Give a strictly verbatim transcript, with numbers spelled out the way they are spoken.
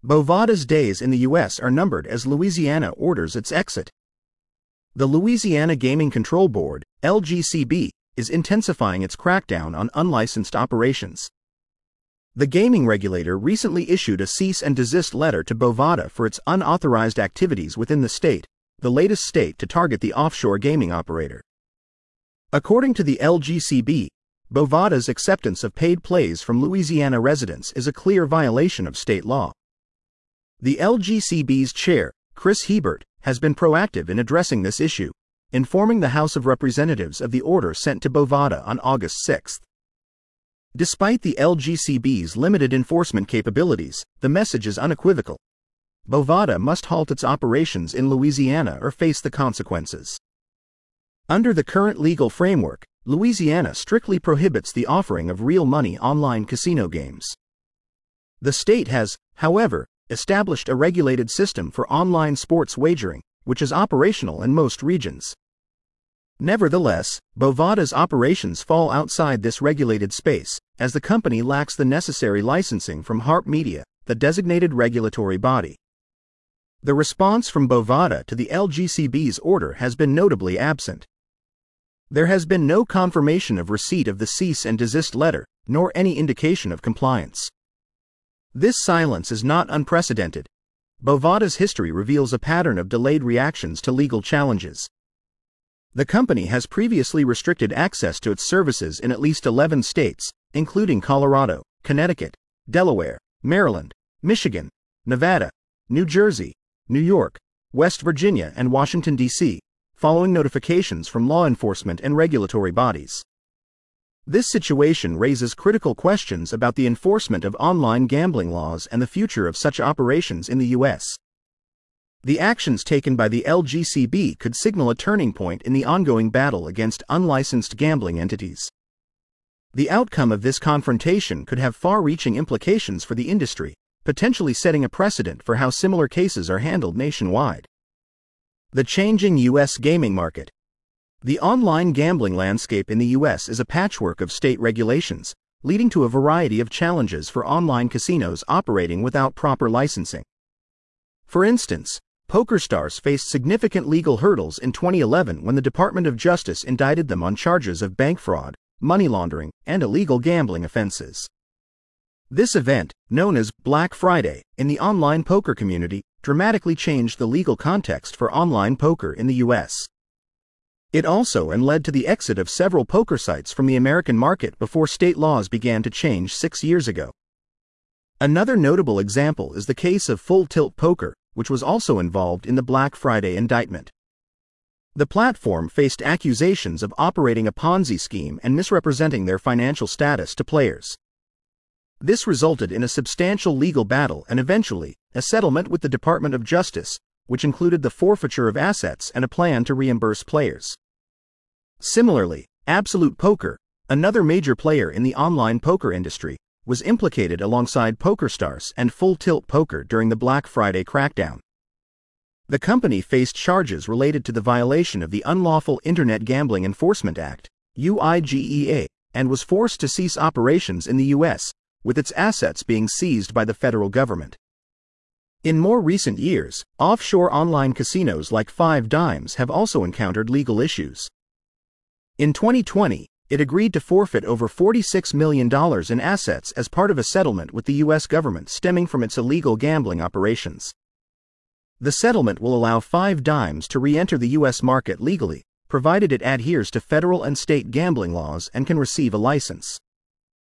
Bovada's days in the U S are numbered as Louisiana orders its exit. The Louisiana Gaming Control Board, L G C B, is intensifying its crackdown on unlicensed operations. The gaming regulator recently issued a cease and desist letter to Bovada for its unauthorized activities within the state, the latest state to target the offshore gaming operator. According to the L G C B, Bovada's acceptance of paid plays from Louisiana residents is a clear violation of state law. The L G C B's chair, Chris Hebert, has been proactive in addressing this issue, informing the House of Representatives of the order sent to Bovada on August sixth. Despite the L G C B's limited enforcement capabilities, the message is unequivocal. Bovada must halt its operations in Louisiana or face the consequences. Under the current legal framework, Louisiana strictly prohibits the offering of real money online casino games. The state has, however, established a regulated system for online sports wagering, which is operational in most regions. Nevertheless, Bovada's operations fall outside this regulated space, as the company lacks the necessary licensing from Harp Media, the designated regulatory body. The response from Bovada to the L G C B's order has been notably absent. There has been no confirmation of receipt of the cease and desist letter, nor any indication of compliance. This silence is not unprecedented. Bovada's history reveals a pattern of delayed reactions to legal challenges. The company has previously restricted access to its services in at least eleven states, including Colorado, Connecticut, Delaware, Maryland, Michigan, Nevada, New Jersey, New York, West Virginia, and Washington, D C, following notifications from law enforcement and regulatory bodies. This situation raises critical questions about the enforcement of online gambling laws and the future of such operations in the U S. The actions taken by the L G C B could signal a turning point in the ongoing battle against unlicensed gambling entities. The outcome of this confrontation could have far-reaching implications for the industry, potentially setting a precedent for how similar cases are handled nationwide. The changing U S gaming market. The online gambling landscape in the U S is a patchwork of state regulations, leading to a variety of challenges for online casinos operating without proper licensing. For instance, PokerStars faced significant legal hurdles in twenty eleven when the Department of Justice indicted them on charges of bank fraud, money laundering, and illegal gambling offenses. This event, known as Black Friday in the online poker community, dramatically changed the legal context for online poker in the U S. It also and led to the exit of several poker sites from the American market before state laws began to change six years ago. Another notable example is the case of Full Tilt Poker, which was also involved in the Black Friday indictment. The platform faced accusations of operating a Ponzi scheme and misrepresenting their financial status to players. This resulted in a substantial legal battle and eventually, a settlement with the Department of Justice, which included the forfeiture of assets and a plan to reimburse players. Similarly, Absolute Poker, another major player in the online poker industry, was implicated alongside PokerStars and Full Tilt Poker during the Black Friday crackdown. The company faced charges related to the violation of the Unlawful Internet Gambling Enforcement Act, U I G E A, and was forced to cease operations in the U S, with its assets being seized by the federal government. In more recent years, offshore online casinos like Five Dimes have also encountered legal issues. In twenty twenty, it agreed to forfeit over forty-six million dollars in assets as part of a settlement with the U S government stemming from its illegal gambling operations. The settlement will allow Five Dimes to re-enter the U S market legally, provided it adheres to federal and state gambling laws and can receive a license.